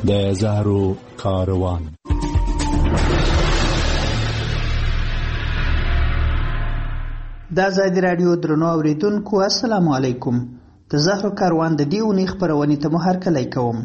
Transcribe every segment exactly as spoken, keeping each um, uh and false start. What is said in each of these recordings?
د زهرو کاروان. د ازادي راډیو درنو اوریدونکو السلام علیکم. د زهرو کاروان د دې اونۍ خپرونې ته مو هرکلی کوم.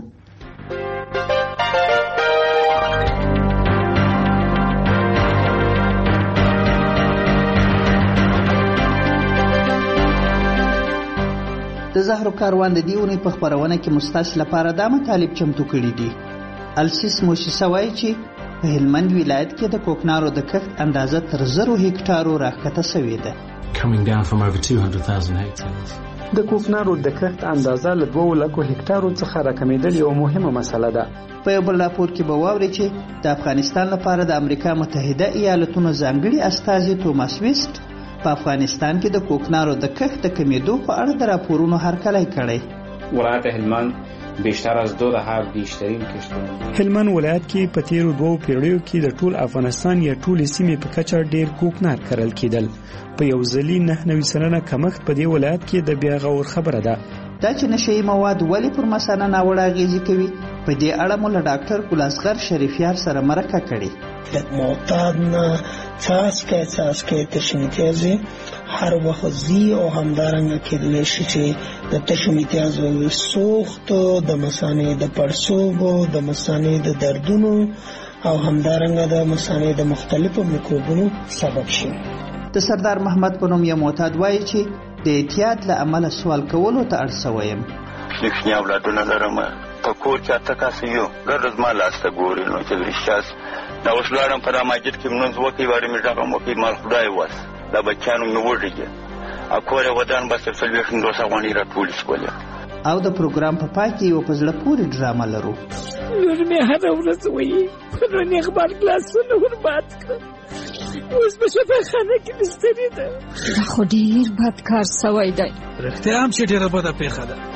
د زهرو کاروان د دې اونۍ په خپرونه کې مستاسو لپاره دا مطالب چمتو کړي دي. السیس موسسه وایي چې په هلمند ولایت کې د کوکنارو د کښت اندازه تر زرو هکټارو راښکته شوې ده. Coming down from over two hundred thousand hectares. د کوکنارو د کښت اندازه له دوه لکو هکټارو څخه راکمېدل یو مهمه مسله ده. په یو بل راپور کې به واورئ چې د افغانستان لپاره د امریکا متحده ایالتونو ځانګړي استازي توماس ویسټ په افغانستان کې د کوکنارو د کښت د کمیدو په اړه د راپورونو هرکلی کړی. ولایت هلمند بیشتر از دو دهه بیشترین کشتونه. هلمند ولایت کې په تیرو دوو پیړیو کې د ټول افغانستان یا ټولې سیمې په کچه ډیر کوکنار کرل کېدل. په یو ځلي نهه نوي سلنه کمښت په دې ولایت کې د بیا غور خبره ده. دا چې نشهیي مواد ولې پر مثانه ناوړه اغېزې کوي، په دې اړه مو له ډاکټر ګلاسغر شریفیار سره مرکه کړې. د معتاد نه څاڅکی څاڅکی تشو میتیازې هر وخت ځي او همدارنګه کېدلی شي چې د تشو میتیازو سوخت د مثانې د پړسوبو د مثانې د دردونو او همدارنګه د مثانې د مختلفو میکروبونو سبب شي. د سردار محمد په نوم یو معتاد وایي چې د اعتیاد له امله سوال کولو ته اړ شوی یم. شنې اولادونه لرم، په کور کې اته کسه یو، ګرد زما لاسته ګوري نو چې رښتیاس دا اوس لاړم په دا مسجد کې لمونځ وکړي، واړې مې غږ وکړي مال خدای وس دا بچیانو مې وږي ا کور ودان بس څلوېښت دوه غونډې راټولې شولې. او د پروګرام په پای کې یو په زړه پورې ډرامه لرو. لور مې هره ورځ وایي په نن اخبار کلاسونه ورباد کړه، اوس په شفاخانه کې بسترې ده. دا خو ډېر بد کار سوی دی. رښتیا هم چې ډېره بده پېښه ده.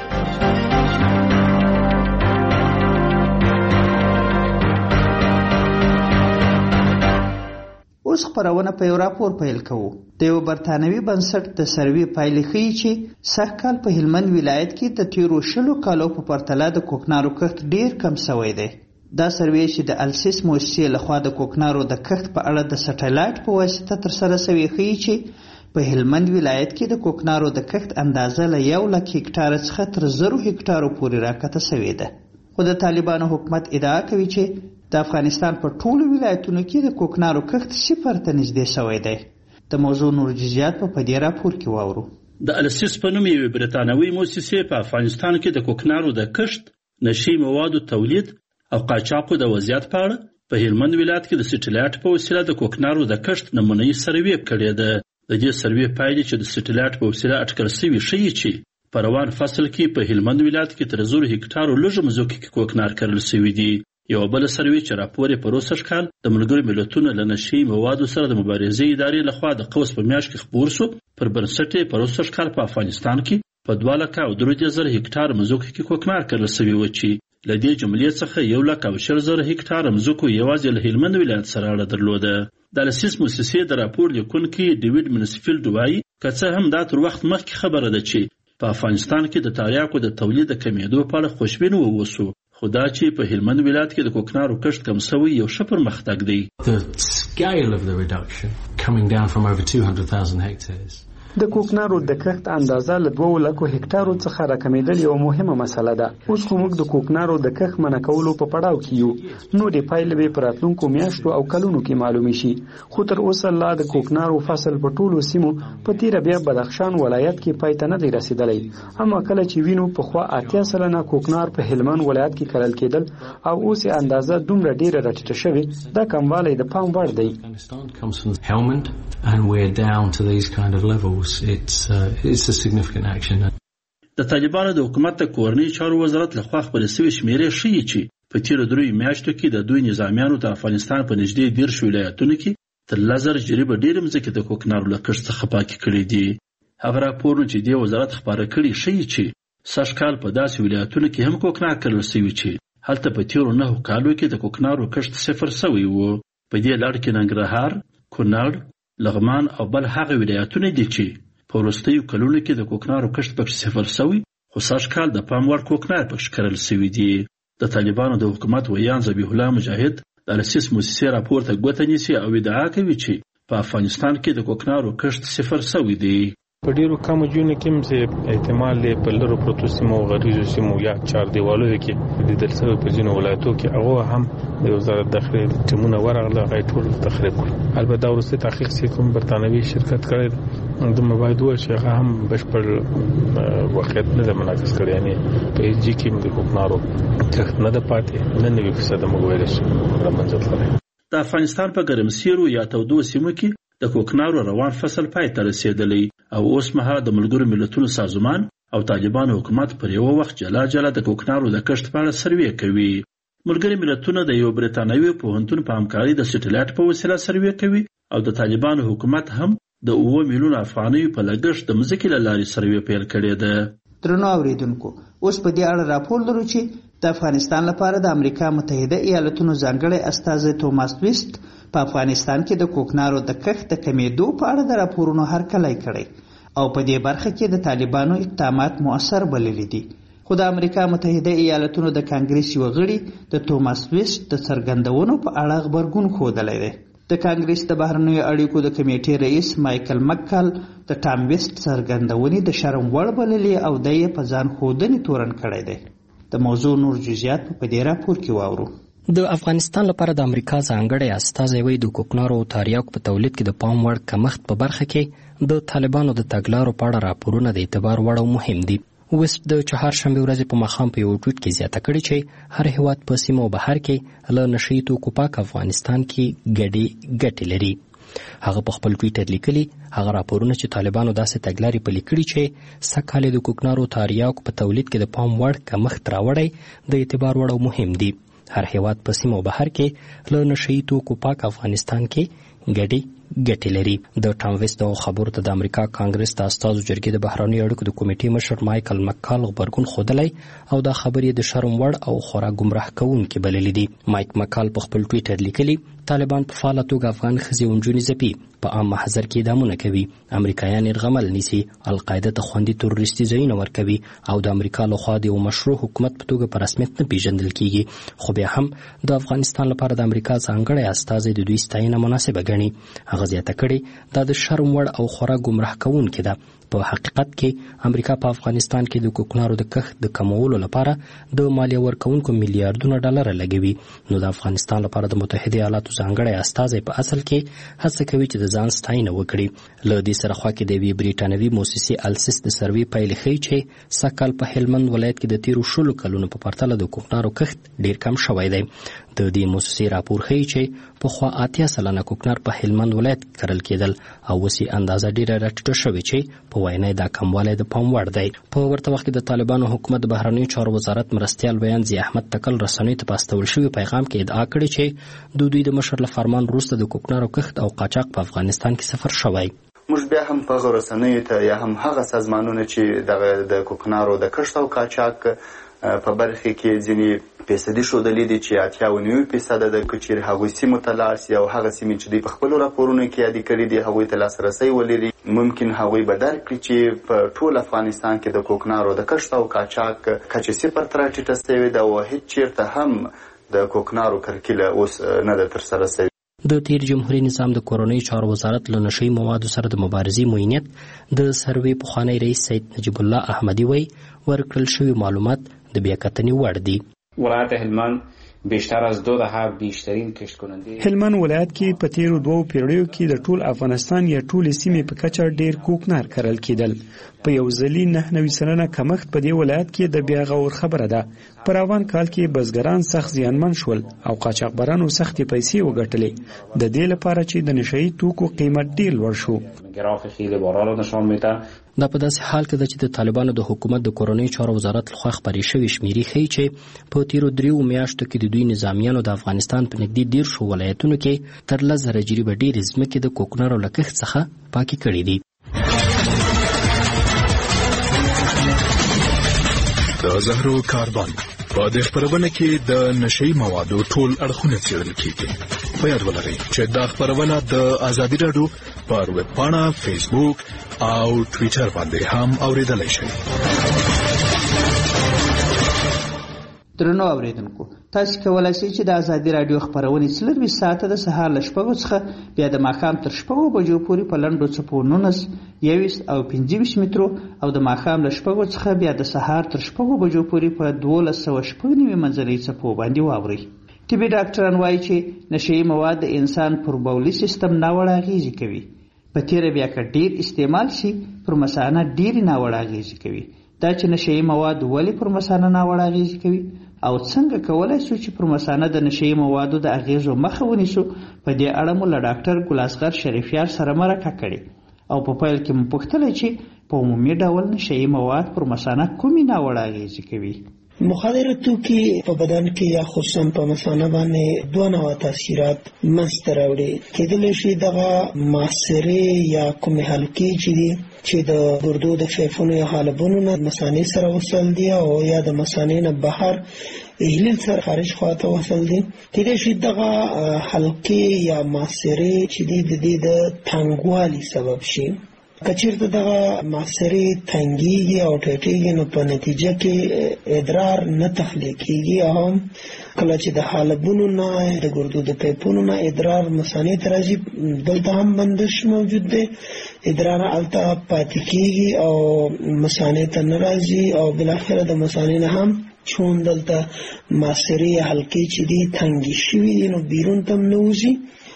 اوس خپرونه په یو راپور پیل کوو. د یو برتانوي بنسټ د سروې پایلې ښیي چې سږ کال په هلمند ولایت کې د تیرو شلو کالو په پرتله د کوکنارو کښت ډیر کم شوی دی. دا سروې چې د السیس موسسې لخوا د کوکنارو د کښت په اړه د سټلایټ په واسطه ترسره شوی ښیي چې په هلمند ولایت کې د کوکنارو د کښت اندازه له یو لک هکټاره څخه تر زرو هکټارو پورې راکته شوې ده. خو د طالبانو حکومت ادعا کوي چې د افغانستان په ټولو ولایتونو کې د کوکنارو کښت صفر ته نږدې شوی دی. د موضوع نور جزئیات په دې راپور کې واورو. د السیس په نوم یوې برتانوي موسسې په افغانستان کې د کوکنارو د کښت، نشي موادو تولید او قاچاقو د وضعیت په اړه په هلمند ولایت کې د سټلایټ په وسیله د کوکنارو د کښت نمونه‌یي سروې کړې ده. د دې سروې پایلې چې د سټلایټ په وسیله اټکل شوي ښیي چې په روان فصل کې په هلمند ولایت کې تر زرو هکټارو لږه مځکو کې کوکنار کرل شوي دي. یو بل سروې چې راپور یې په روسش کال د ملګرو ملتونو له نشي موادو سره د مبارزې ادارې لخوا د قوس په میاشت کې خپور شو، پر بنسټ یې په روسش کال په افغانستان کې په دوه لکه او درې دېرش زره هکټار مځکو کې کوکنار کرل شوي و چې له دې جملې څخه یو لک او شل زره هکټار مځکو یوازې له هلمند ولایت سره اړه درلوده. د السیس موسسې د راپور لیکونکي ډیوډ منسفیلډ وایي که څه هم دا تر وخت مخکې خبره ده چې په افغانستان کې د تریاکو د تولید د کمیدو په اړه خوشبین واوسو، خو دا چې په هلمند ولایت کې د کوکنارو کښت کم شوی یو ښه پرمختګ دی. The scale of the reduction coming down from over two hundred thousand hectares. د کوکنارو د کښت اندازه له دوه لکو هکټارو څخه راکمېدل یو مهمه مسله ده. اوس خو موږ د کوکنارو د کښت منع کولو په پړاو کې یو، نورې پایلې به په راتلونکو میاشتو او کلونو کې معلومې شي. خو تر اوسه لا د کوکنارو فصل په ټولو سیمو په تیره بیا بدخشان ولایت کې پای ته نه دی رسېدلی. اما کله چې وینو پخوا اتیا سلنه کوکنار په هلمند ولایت کې کرل کېدل او اوس یې اندازه دومره ډیره راټیټه شوې، دا کموالی د پام وړ دی. And we're down to these kind of levels. It's uh, it's a significant action. د طالبانو د حکومت د کورنۍ چارو وزارت لخوا خپل سوي شمیرې ښیي چې په تیرو دریو میاشتو کې د دوی نظامیانو د افغانستان په نږدې دېرش ولایتونو کې تر لس زره جریبه ډېرې مځکې د کوکنارو له کښت څخه پاکې کړې دي. هغه راپورونه چې دې وزارت خپاره کړي ښیي چې سږ کال په داسې ولایتونو کې هم کوکنار کرل شوي چې هلته په تیرو نهو کالو کې د کوکنارو کښت صفر شوی و. په دې لړ کې ننګرهار، کونړ، لغمان او بل هغه ولایتونه دي چې په وروستیو کلونو کې د کوکنارو کښت پکې صفر شوی، خو سږ کال د پام وړ کوکنار پکې کرل شوي دي. د طالبانو د حکومت ویان ذبیح الله مجاهد د السیس موسسې راپور ته ګوته نیسي او ادعا کوي چې په افغانستان کې د کوکنارو کښت صفر سوی دی. په ډیرو کمو ځایونو کې هم چې احتمال دی په لرو پرتو سیمو غریزو سیمو یا چار دیوالو کې لیدل شوی په ځینو ولایتو کې هغه هم د وزارت داخلې ټیمونه ورغله هغه ټول تخریب کړل. البته دا وروسته تحقیق چې کوم برتانوي شرکت کړی د موبایل وایي چې هغه هم بشپړ واقعیت نه ده منعکس کړی، یعنی په هیڅ ځای کې د کوکنارو کښت نه ده پاتې، نه نوي فیصده موږ ویلی شو رامنځته تللی. د افغانستان په ګرمسیرو یا تودو سیمو کې د کوکنارو روان فصل پای ته رسیدلی او اوس مهال د ملګرو ملتونو سازمان او طالبانو حکومت پر یو وخت جلا جلا د کوکنارو د کښت په اړه سروې کوي. ملګري ملتونه د یو برتانوي پوهنتون په همکاري د سټلایټ په وسیله سروې کوي او د طالبانو حکومت هم د اوه میلیون افغانیو په لګښت د مځکې له لارې سروې پیل کړې ده. درنو اوریدونکو، اوس په دې اړه راپور لرو چې د افغانستان لپاره د امریکا متحده ایالاتونو ځانګړی استازی توماس ویسټ په افغانستان کې د کوکنارو د کښت د کمیدو په اړه د راپورونو هرکلی کړی او په دې برخه کې د طالبانو اقدامات مؤثر بللي دي. خو د امریکا متحده ایالاتونو د کانګریس یو غړي د توماس ویسټ د څرګندونو په اړه غبرګون ښودلی دی. د کانګریس د بهرنیو اړیکو د کمیټې رئیس مایکل مکال د ټام ویسټ څرګندونې د شرم وړ بللې او د یې په ځان ښودنې تورن کړی دی. د موضوع نور جزئیات په دې راپور کې واورو. د افغانستان لپاره د امریکا ځانګړی استازی وایي د کوکنارو او تریاکو په تولید کې د پام وړ کمښت په برخه کې د طالبانو د تګلارو په اړه راپورونه د اعتبار وړ او مهم دي. ویسټ د چهارشنبې ورځې په ماښام په یو ټویټ کې زیاته کړې چې هر هیواد په سیمه او بهر کې له نشهیي توکو پاک افغانستان کې ګډې ګټې لري. هغه په خپل ټویټر لیکلي هغه راپورونه چې طالبانو داسې تګلارې پلي کړي چې سږ کال د کوکنارو تریاکو په تولید کې د پام وړ کمښت راوړی د اعتبار وړ او مهم دي. هر هیواد په سیمه او بهر کې له نشهیي توکو پاک افغانستان کې ګډې ګټې لري. د ټام ویسټ دغو خبرو ته د امریکا کانګریس د استازو جرګې د بهرنیو اړیکو د کمیټې مشر مایکل مکال غبرګون ښودلی او دا خبرې د شرم وړ او خورا ګمراه کوونکې بللې دي. مایک مکال په خپل ټویټر لیکلي طالبان په فعاله توګه افغان ښځې او نجونې ځپي، په عام محضر کې اعدامونه کوي، امریکایان یې رغمل نیسي، القاعده ته خوندي تروریستي ځایونه ورکوي او د امریکا لخوا د یو مشروع حکومت په توګه په رسمیت نه پیژندل کیږي. خو بیا هم د افغانستان لپاره د امریکا ځانګړی استازی د دوی ستاینه مناسبه ګڼي. هغه زیاته کړې دا د شرم وړ او خورا ګمراه کوونکې ده. په حقیقت کې امریکا په افغانستان کې د کوکنارو د کښت د کمولو لپاره د مالیه ورکوونکو میلیارډونه ډالر لګوي. نو د افغانستان لپاره د متحده ایالاتو ځانګړی استازی په اصل کې هڅه کوي چې د ځان ستاینه وکړي. له دې سره خوا کې د یوې برېټانوي موسسې السیس د سروې پایلې ښیي چې سږ کال په هلمند ولایت کې د تیرو شلو کلونو په پرتله د کوکنارو کښت ډېر کم شوی دی. د دې موسسې راپور ښیي چې پخوا اتیا سلنه کوکنار په هلمند ولایت کې کرل کېدل او اوس یې اندازه ډېره راټیټه شوې چې په وینا دا کموالی د پام وړ دی. په ورته وخت کې د طالبانو حکومت د بهرنیو چارو وزارت مرستیال بیان ضیا احمد تکل رسنیو ته په استول شوي پیغام کې ادعا کړې چې د دوی د مشر له فرمان وروسته د کوکنارو کښت او قاچاق په افغانستان کې صفر شوی. موږ بیا هم په رسنیو ته یا هم هغه سازمانونه چې د کوکنارو د کښت او قاچاق په برخه کې ځینې فیصدي ښودلي دي چې اتیا او نوي فیصده د که چیرې هغوی سیمو ته لاړ سي او هغه سیمې چې دوی په خپلو راپورونو کې یادې کړي دي هغوی ته لاسرسی ولري، ممکن هغوی به درک کړي چې په ټول افغانستان کې د کوکنارو د کښت او قاچاق کچه صفر ته راټیټه سوې ده او هېڅ چیرته هم د کوکنارو کرکیله اوس نه ده ترسره سوې. د تیر جمهوریت نظام د کورنیو چارو وزارت له نشهیي موادو سره د مبارزې معینیت د سروې پخوانی رئیس سید نجیب الله احمدي وایي ورکړل شوي معلومات د بیاکتنې وړ دي. ولایت هلمند بیشتر از دو دهه بیشترین کشت کننده هلمند ولایت کې په تیرو دوو پیړیو کې د ټول افغانستان یا ټولې سیمې په کچه ډیر کوکنار کرل کېدل. په یو ځلي نهه نوي سلنه کمښت په دې ولایت کې د بیا غور خبره ده. په روان کال کې بزګران سخت زیانمن شول او قاچاقبرانو سختې پیسې وګټلې د دې لپاره چې د نشهیي توکو قیمت ډیر لوړ شو. گراف خیلی بالا رو نشان میده. دا په داسې حال کې ده چې د طالبانو د حکومت د کورنیو چارو وزارت لخوا خپرې شوې شمیرې ښیي چې په تیرو دریو میاشتو کې د دوی نظامیانو د افغانستان په نږدې دیرشو ولایتونو کې تر لس زره جریبه ډېرې ځمکې د کوکنارو له کښت څخه پاکې کړې دي. د زهرو کاربن په دې خپرونه کې د نشهیي موادو ټول اړخونه څېړل کېږي. په یاد ولرئ چې دا خپرونه د ازادي راډیو پر ویب پاڼه، فیسبوک او ټویټر باندې هم اوریدلای شئ. درنو اوریدونکو، تاسو کولای شئ چې د ازادي رادیو خبرونه څلرویشت ساعته د سهار له شپږو څخه بیا د ماښام تر شپږو بجو پورې په لنډو څپو نولس، یوویشت او پنځه ویشت مترو او د ماښام له شپږو څخه بیا د سهار تر شپږو بجو پورې په دولس سوه شپږ نوي منځنۍ څپو باندې واورئ. طبي ډاکټران وایي چې نشه یي مواد د انسان پر بولي سیستم ناوړه اغېزې کوي. په تیره بیا که ډیر استعمال شي پر مثانه ډیرې ناوړه اغېزې کوي. دا چې نشه یي مواد ولې پر مثانه ناوړه اغېزې کوي او څنګه کولای شو چې پر مثانه د نشه یي موادو د اغېزو مخه ونیسو، په دې اړه مو له ډاکټر ګلاسغر شریفیار سره مرکه کړې او په پیل کې مو پوښتله چې په عمومي ډول نشه یي مواد پر مثانه کومې ناوړه اغېزې کوي. مخدره توکي په بدن کې یا خصوصا په مثانه باندې دوه نوع تاثیرات منځته راوړي. کېدلی شي دغه معصرې یا کومې حلقې چې دي چې د ګردو د فیفونو یا حالبونو نه مثانې سره وصل دي او یا د مثانې نه بهر اهلیل سره خارج خواته وصل دي. کېدای شي دغه حلقې یا معصرې چې دي د دې د تنګوالي سبب شي. کچیرته دغه معصرې تنګیږي او ټیټیږي نو په نتیجه کې ادرار نه تخلیق کېږي او هم کله چې د حالبونو نه د ګردو د پیپونو نه ادرار مثانې ته راځي، دلته هم بندش موجود دی، ادرار هلته پاتې کېږي او مثانې ته نه راځي او بالاخره د مثانې نه هم چون دلته معصرې حلقې چې دي تنګې شوي دي نو بیرون ته هم نه وځي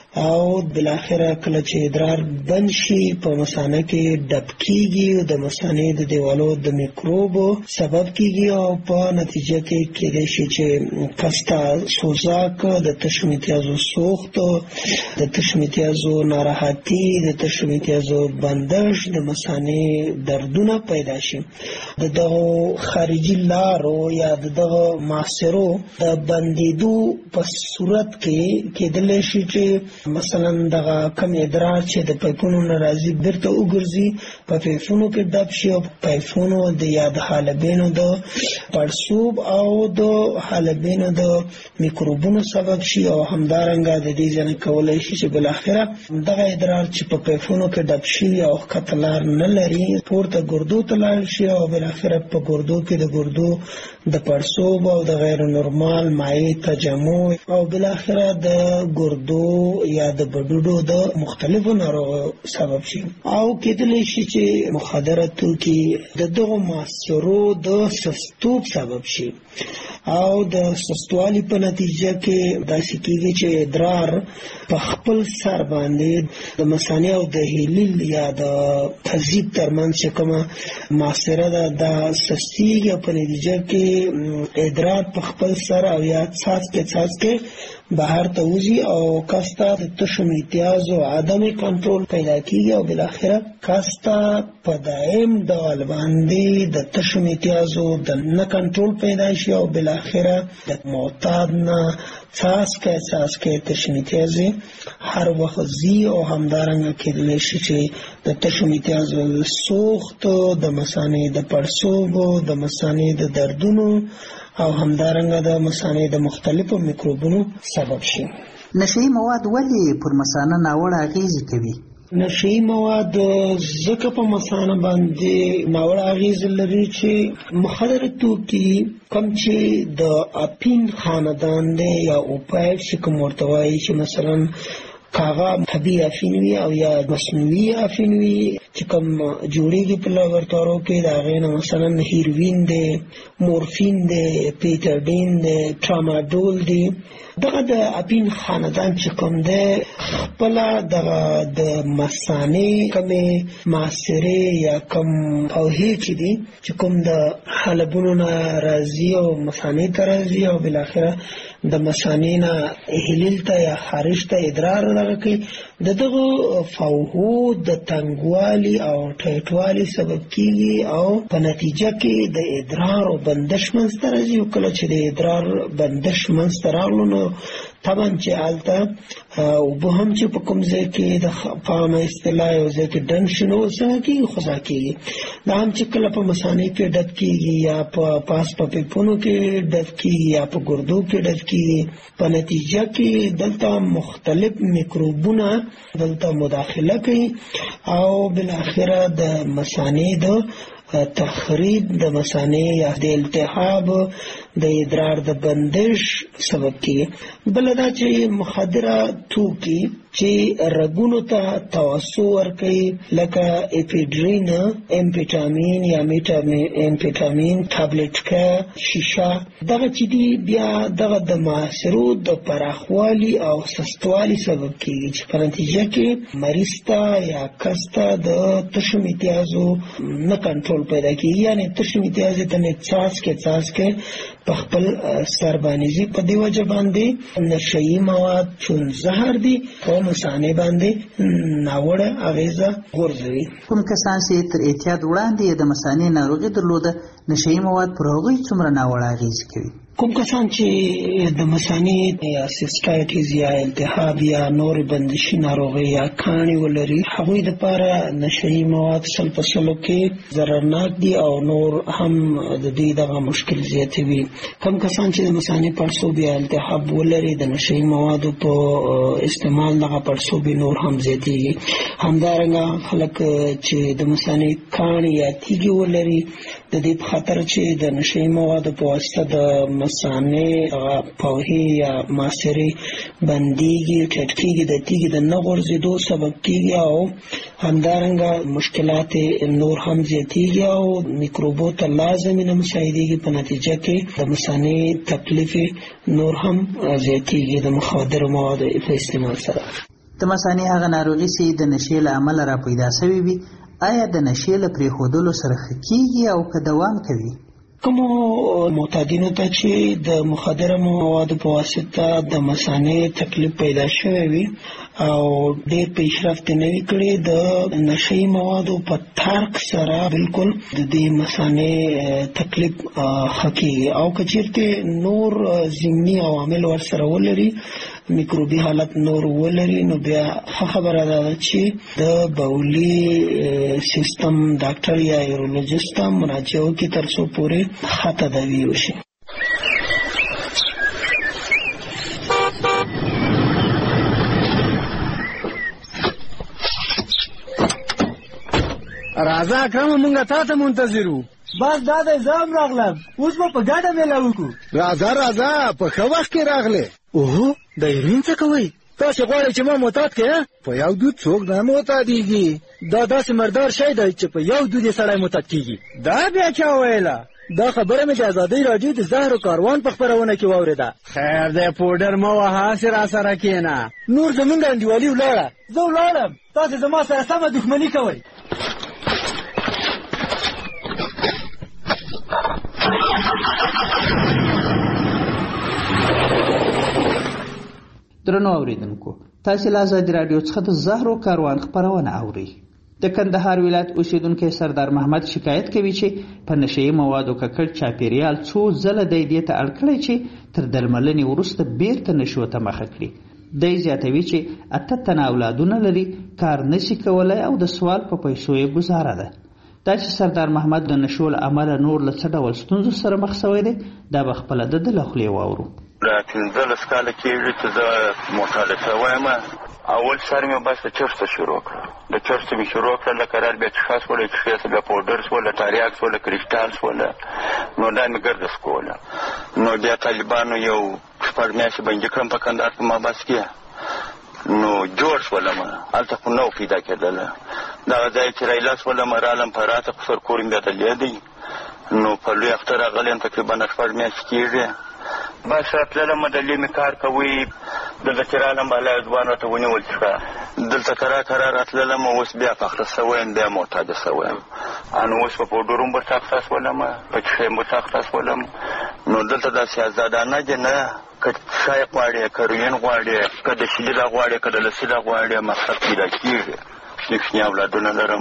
او بالاخره کله چې ادرار بند شي په مثانه کې ډب کېږي او د مثانې د دیوالو د میکروبو سبب کېږي او په نتیجه کې کېدای شي چې کستا سوزاک، د تشو امتیازو سوخت، د تشو امتیازو ناراحتي، د تشو امتیازو بندش، د مثانې دردونه پیدا شي. د دغه خارجي لارو یا د دغه معصرو د بندېدو په صورت کې کېدلی شي چې مثلا دغه کم ادرار چې د پایپونو نه راځي بیرته وګرځي، په پایپونو کې ډب شي او پایپونو د یا د حالبینو د پړسوب او د حالبینو د میکروبونو سبب شي او همدارنګه د دې ځنه کولای شي چې بالاخره دغه ادرار چې په پایپونو کې ډب شي او کتلار نه لري پورته ګردو ته لاړ شي او بالاخره په ګردو کې د ګردو د پړسوب او د غیر نورمال مایع تجمع او بالاخره د ګردو یا د بډوډو د مختلفو ناروغیو سبب شي او کېدلی شي چې مخدره توکي د دغو معصرو د سستوب سبب شي او د سستوالي په نتیجه کې داسې کېږي چې ادرار په خپل سر باندې د مثانې او د هیلیل یا د تهذیب ترمنځ چې کومه معصره ده دا سستیږي په نتیجه کې ادرار په خپل سر او یا څاڅکې څاڅکې بهر ته وځي او کستا د تشو امتیازو عدم کنټرول پیدا کیږي او بالاخره کستا په دائم ډول باندې د تشو امتیازو د نه کنټرول پیدا شي او بالاخره د معتاد نه څاڅکی څاڅکی تشو امتیازې هر وخت ځي او همدارنګه کېدلی شي چې د تشو امتیازو سوخت، د مثانې د پړسوبو، د مثانې د دردونو او همدارنګه د مثانې د مختلفو میکروبونو سبب شي. نشه یي مواد ولې پر مثانه ناوړه اغېزې کوي؟ نشه یي مواد ځکه په مثانه باندې ناوړه اغېزې لري چې مخدره توکي کوم چې د اپین خاندان دی یا اوپایډ چې کوم ورته وایي چې مثلا کاغه طبیعي افین وي او یا مصنوعي افین وي چې کوم جوړیږي په لابراتوارو کې د هغې نه مثلا هیروین دی، مورفین دی، پیټاډین دی، ټراماډول دی. دغه د اپین خاندان چې کوم دی خپله دغه د مثانې کومې معصرې یا کوم پوهې چې دي چې کوم د حالبونو نه راځي او مثانې ته راځي او بالاخره د مثانې نه هلیل ته یا خارج ته ادرار دغه کوي، د دغه فوهو د تنګوالي او ټیټوالي سبب کېږي او په نتیجه کې د ادرار او بندش منځته راځي او کله چې د ادرار بندش منځته راغلو نو طبعا چې هلته اوبه هم چې په کوم ځای کې د په عامه اصطلاح یو ځای کې ډنډ شي نو څنګه کېږي خوځا کېږي. دا هم چې کله په مثانې کې ډک کېږي یا په پاس په پیپونو کې ډک کېږي یا په ګردو کې ډک کېږي، په نتیجه کې دلته مختلف میکروبونه دلته مداخله کوي او بالاخره د مثانې د تخریب د مثانې یا د التهاب د ادرار د بندش سبب کیږي. بل دا چې مخدره توکي چې رګونو ته توسع ورکوي لکه اپیډرین، امفیټامین یا امفیټامین ټابلیټ کا شیشه، دغه چې دی بیا دغه د معاصرو د پراخوالي او سستوالي سبب کیږي چې په نتیجه کې مریض ته یا کس ته د تشو امتیازو نه کنټرول پیدا کیږي، یعنی تشو امتیازو ته نه څاڅ کې څاڅ کې په خپل سر باندې په دی وجه باندې نشئی مواد چون زهر دي او مثانه باندې ناوړه اغیزه غورځوي. کوم کسان چې تر اعتیاد وړاندې د مثانې ناروغي درلوده نشئی مواد پر هغوی څومره ناوړه اغیزه کوي؟ کوم کسان چې د مثانې یا سیسټایټیز یا التهاب یا نور بندشي ناروغي یا کاڼي ولري هغوی لپاره نشئی مواد سل په سلو کې ضررناک دي او نور هم د دې دغه مشکل زیاتوي. کوم کسان چې د مثانې پړسوب یا التهاب ولري د نشئی موادو په استعمال دغه پړسوب نور هم زیاتېږي. همدارنګه خلک چې د مثانې کاڼي یا تیږې ولري د دې په خاطر چې د نشئی موادو په واسطه د مثانې پوهې یا ماسرې بندېږي، ټټکېږي، د تیږې د نه غورځېدو سبب کېږي او همدارنګه مشکلات نور هم زیاتېږي او میکروبو ته لازمي نه مساعدېږي. په نتیجه کې د مثانې تکلیف نور هم زیاتېږي د مخدرو موادو په استعمال سره. د مثانې هغه ناروغي چې د نشې له امله را پیدا شوې وي آیا د نشې له پرېښودلو سره ښه کېږي او که دوام کوي؟ کومو معتادینو ته چې د مخدره موادو په واسطه د مثانې تکلیف پیدا شوی وي او ډېر پیشرفت نه وي کړی د نشئی موادو په ترک سره بالکل د دې مثانې تکلیف ښه کېږي او که چېرته نور ضمني عوامل ورسره ولري، میکروبي حالت نور ولري، نو بیا ښه خبره ده چې د بولي سیستم ډاکټر یا یورولوژیست ته مراجعه وکړي تر څو پورې ښه تداوي وشي. راځه اکرم مونږه تا ته منتظر وو. بس دا دی زه هم راغلم، اوس به په ګډه میله وکړو. راځه راځه په ښه وخت کې راغلې. اوهو د ایرین څه کوئ؟ تاسې غواړئ چې ما معتاد کړې؟ په یو دود څوک نه معتادېږي. دا داسې مردار شی دی چې په یو دود یې سړی معتاد کېږي. دا بیا چا ویله؟ دا خبره مې د ازادۍ راډیو د زهرو کاروان په خپرونه کې واورېده. خیر دی پوډر مه وهه، هسې راسره کښېنه. نور زمونږ انډیوالي ولاړه. زه ولاړم، تاسې زما سره سمه دښمني کوئ. درنو اوریدونکو، تاسې له ازادي راډیو څخه د زهرو کاروان خپرونه اورئ. د کندهار ولایت اوسیدونکی سردار محمد شکایت کوي چې په نشئی موادو ککړ چاپیریال څو ځله دی دې ته اړ کړی چې تر درملنې وروسته بیرته نشو ته مخه کړي. دی زیاتوي چې اته تنه اولادونه لري، کار نشي کولی او د سوال په پیسو یې ګزاره ده. دا چې سردار محمد د نشو له امله نور له څه ډول ستونزو سره مخ شوی دی دا به خپله د ده له خولې واورو. دا پنځلس کاله کېږي چې زه معتاد شوی یم. اول سر مې بس د چرس ته شروع کړه، د چرس مې شروع کړه، لکه رال بیا چښه شوله، چښې بیا پوډر شوله، تاریاک شوله، کریسټال شوله، نو دا مې ګرده سکوله. نو بیا طالبانو یو شپږ میاشتې بندي کړم په کندهار کې محبس کې، نو جوړ شولم، هلته خو نه و پیدا کېدله. دغه ځای چې رایله شولم رالم په راته په سر کور مې بیا تللی دی، نو په لوی اختر راغلی یم، تقریبا شپږ میاشتې کېږي. بس راتللم ډلې مې کار کوي، دلته چې رالم بالا ځوان راته ونیول څښه، دلته کرا کرا راتللم، اوس بیا پخته شوی یم، بیا معتاده شوی یم. نو اوس په پوډرو هم ورته اخته شولم، په چښې هم ورته اخته شولم. نو دلته داسې ازادانه دی نه، که شای غواړې، که روین غواړې، که د شیدې لا غواړې، که د لسي لا غواړې، مصرف پیدا کېږي. یو شنې اولادونه لرم،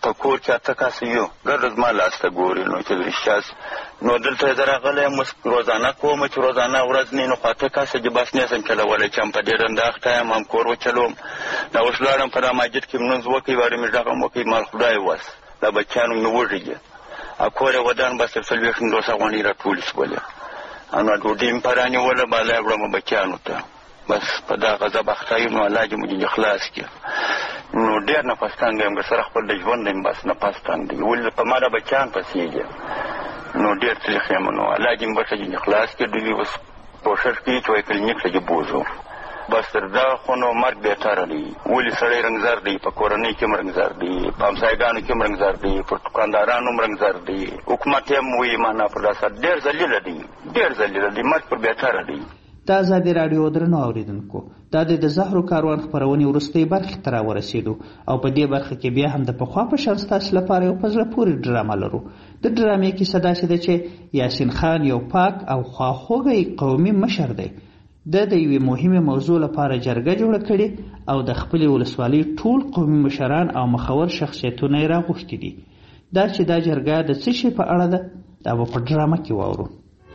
په کور کې اته کسه یو ګرد زما لاس ته ګوري نو چې رښتیا نو دلته زه راغلی یم اوس روزانه کوم چې روزانه ورځ نه نو خو اته کسه چې بس نه سم چلولی چې هم په ډېر انداخته یم هم کور وچلوم دا اوس لاړم په دا مسجد کې لمونځ وکړي وارې مې ډغم وکړي مال خدای وس دا بچیانو مې وږي ا کور یې ودان بس څلوېښت پنځوس غونډې راټولې شولې نو ډوډۍ مې په رانیوله بالا یې وړم بچیانو ته بس په دا غضب اخته یم نو الله دې مو خلاص کړي نو ډېر نفس تنګ یم که سره خپل د ژوند یم بس نفس تنګ دی ولې په ما د بچیان پسې یم نو ډېر تلیخ یم نو الله دې مې بس دې خلاص کړي دوی اوس کوشش کوي چې وایي کلینیک ته دې بوځو بس تر دا خو نو مرګ بهتره دی ولې سړی رنګزار دی په کورنۍ کې هم رنګزار دی په همسایګانو کې هم رنګزار دی په دوکاندارانو هم رنګزار دی حکومت یې هم وایي معنا پر دا سر ډېر ذلیله دی ډېر ذلیله دی مرګ پر بهتره دی د ازادي راډیو درنو اوریدونکو دا د زهرو کاروان خپرونې وروستۍ برخې ته راورسېدو او په دې برخه کې بیا هم د پخوا په شان ستاسو لپاره یو په زړه پورې ډرامه لرو د ډرامې کیسه داسې ده چې یاسین خان یو پاک او خواخوږی قومي مشر دی د د یوې مهمې موضوع لپاره جرګه جوړه کړې او د خپلې ولسوالۍ ټول قومي مشران او مخور شخصیتونه یې راغوښتي دي دا چې دا جرګه د څه شي په اړه ده دا به په ډرامه کې واورو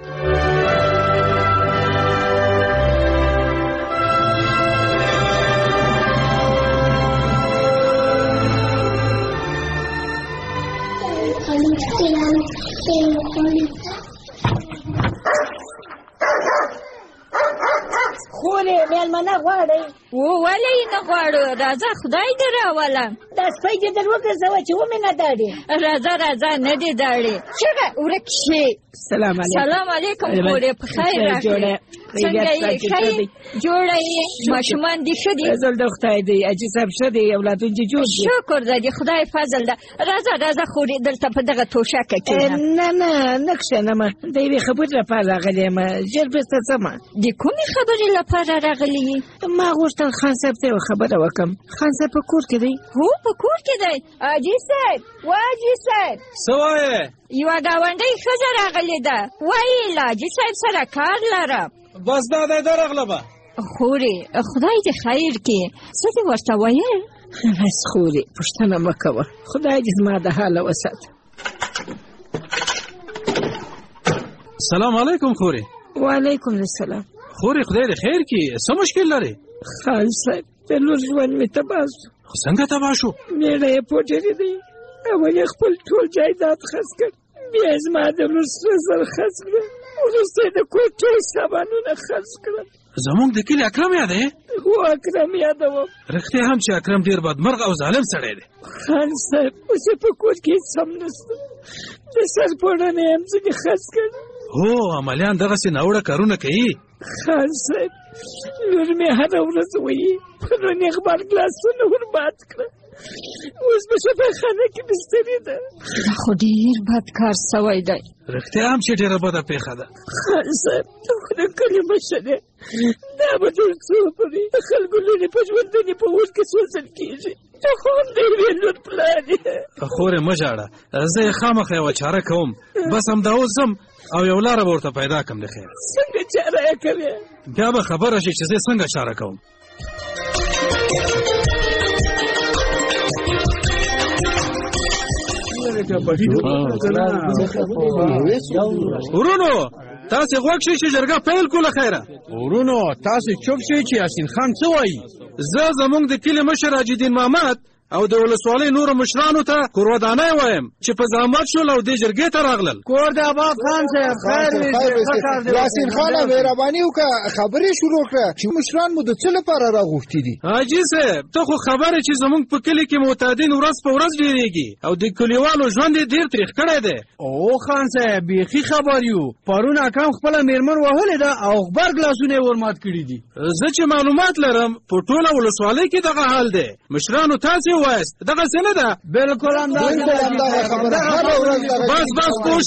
خورې مېلمانه غواړئ ولې یې نه غواړو راځه خدای دې راوله دا سپی دې در وګرځوه چې ومې نه داړې راځه راځه نه دې داړې چېرې ورک شي سلام علیکم سلام علیکم خورې په خیر راغلې څنګه یې ښه یې جوړه یې ماشومان دې ښه دي فضل د خدای دی اجي صاحب ښه دی اولادون دې جوړ دي شکر ده د خدای فضل ده راځه راځه خورې دلته په دغه توشکه کښېنه نه نه نه کښېنمه د یوې خبرې لپاره راغلې یم ژر بېرته ځمه د کومې خبرې لپاره راغلې یې ما غوښتل خان صاحب ته یوه خبره وکړم خان صاحب په کور کې دی هو په کور کې دی حاجي صاحب و حاجي صاحب څه وایې یوه ګاونډۍ ښځه راغلې ده وایي له حاجي صاحب سره کار لرم بس دا دی درغله به خورې خدای دې خیر کړي څه دې ورته ویل بس خورې پوښتنه مه کوه خدای دې زما د حاله وساته سلام علیکم خورې وعلیکم السلام خورې خدای دې خیر کړي څه مشکل لرې خان صاحب د لور ژوند مې تباه شو څنګه تباه شو مېړه یې پوډرې دی اول یې خپل ټول جایداد خرڅ کړ بیا یې زما د لور سره زر خرڅ کړل وروسته یې د کور ټول سامانونه خرڅ کړل زموږ د کلي اکرم یادې هو اکرم یادوم رښتیا هم چې اکرم ډېر بدمرغه او ظالم سړی دی خان صاحب اوس یې په کور کې هېڅ هم نشته د سر پوړنې یې هم ځینې خرڅ کړل هو عملیان دغسې ناوړه کارونه کوي خان صاحب لور مې هره ورځ وایي پرون یې غبر ګلاسونه ور مات کړه اوس په شفاخانه کې بسترې ده دا خو ډېر بد کار سوی دی رښتیا هم چې ډېره بده پېښه ده خان صاحب ته خو د کلي مشر یې دا به تر څو پورې د خلکو لورې په ژوندونې په اور کې سوځل کېږي ته خو هم د یوې لور پلار یې خورې مه ژاړه زه یې خامخا یوه چاره کوم بس همدا اوس ځم او یو لاره به ورته پیدا کړم د خیر څنګه چاره یې کوې بیا به خبره شي چې زه څنګه چاره کوم ورونو تاسې غوږ شئ چې جرګه پیل کړو له خیره ورونو تاسې چوپ شئ چې یاسین خان څه وایي زه زموږ د کلي مشر حاجي دین محمد او د ولسوالۍ نورو مشرانو ته کورودانۍ وایم چې په زحمت شول او دې جرګې ته راغلل کور د آباد خان صاحب خیر وي یاسین خان مهرباني وکړه خبرې شروع کړه چې مشران مو د څه لپاره راغوښتي دي حاجي صاحب ته خو خبرې چې زموږ په کلي کې معتادین ورځ په ورځ ډېرېږي او د کلیوالو ژوند یې ډېر تریخ کړی دی او خان صاحب بیخي خبر یو پرون اکرم خپله مېرمن وهلې ده او غبر ګلاسونه یې ورمات کړي دي زه چې معلومات لرم په ټوله ولسوالۍ کې دغه حال دی مشرانو تاسې وایست دغه څه نه ده بالکل همداسې بس بس پوه شوم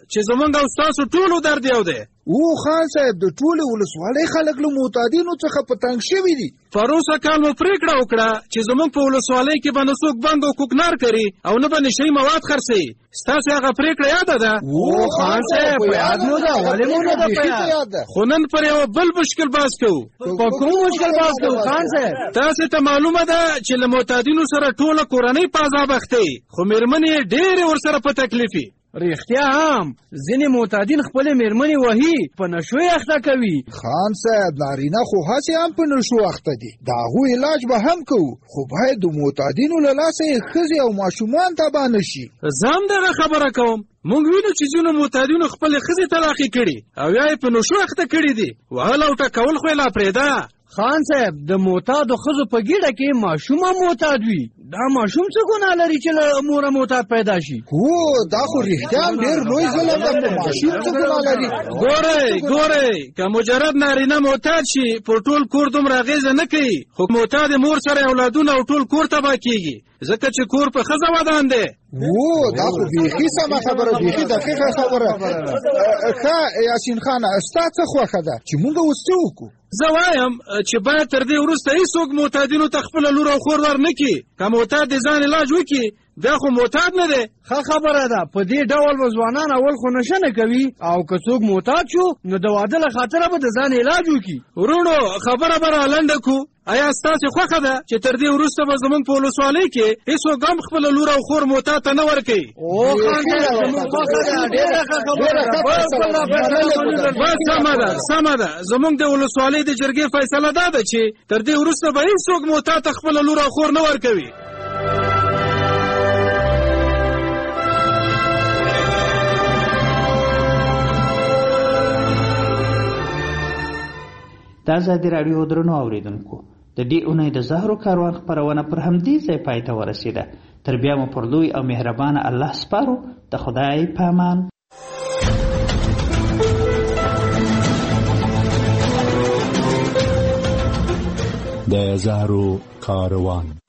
چې زمونږ او ستاسو ټولو درد یو دی. او خان صاحب د ټولې ولسوالۍ خلک له معتادینو څخه په تنګ شوي دي. پروسه کال مو پرېکړه وکړه چې زمونږ په ولسوالۍ کې به نه څوک بند او کوکنار کوي او نه به نشهیي مواد خرڅوي. ستاسو هغه پرېکړه یاده ده؟ او خان صاحب په یاد مو ده، ولې مو نه ده په یاد؟ خو نن پر یو بل مشکل باز کوو. په کوم مشکل باز کوو خان صاحب؟ تاسو ته معلومه ده چې له معتادینو سره ټوله کورنۍ په عذاب اخته وي، خو مېرمنې ډېرې ورسره په تکلیف وي. رښتیا هم ځینې معتادین خپلې مېرمنې وهي، په نشو یې اخته کوي. خان صاحب نارینه خو هسې هم په نشو اخته دي، د هغوی علاج به هم کوو، خو باید د معتادینو له لاسه یې ښځې او ماشومان تباه نه شي. زه هم دغه خبره کوم. مونږ وینو چې ځینو معتادینو خپلې ښځې طلاقې کړي او یا یې په نشو اخته کړي دي. وهل او ټکول خو یې لا پرېږده. خان صاحب د معتادو ښځو په ګیډه کې ماشوم هم معتاد وي. دا ماشوم څه ګناه لري چې له موره معتاد پیدا شي؟ هو دا خو رښتیا ډېر لوی ظلم ده. په ماشوم څه ګناه لري؟ ګورئ ګورئ که مجرد نارینه معتاد شي پر ټول کور دومره اغېزه نه کوي، خو معتاد مور سره اولادونه او ټول کور تباه کېږي، ځکه چې کور په ښځه ودان دی. او دا خو بیخي سمه خبره، بیخي دقیقه خبره. ښه یاسین خانه ستا څه خوښه ده چې موږ اوس څه وکړو؟ زه وایم چې باید تر دې وروسته هېڅوک معتادینو ته خپله لور او خور ور نه کړي. که معتاد د ځان علاج وکړي بیا خو معتاد نه دی. ښه خبره ده. په دې ډول به ځوانان اول خو نشه نه کوي، او که څوک معتاد شو نو د واده له خاطره به د ځان علاج وکړي. ورونو خبره به را لنډه کړو. آیا ستاسې خوښه ده چې تر دې وروسته به زموږ په ولسوالۍ کې هېڅوک هم خپله لور او خور معتاد ته نه ورکوي؟ او خان صاحب زموږ خوښه ده، ډېره ښه خبره ده. بس سمه ده سمه ده. زموږ د ولسوالۍ د جرګې فیصله دا ده چې تر دې وروسته به هېڅوک معتاد ته خپله لور او خور نه ورکوي. د ازادي راډیو درنو اوریدونکو، د دې اونۍ د زهرو کاروان خپرونه پر همدې ځای پای ته ورسېده. تر بیا مو پر لوی او مهربانه الله سپارو. د خدای په امان. د زهرو کاروان.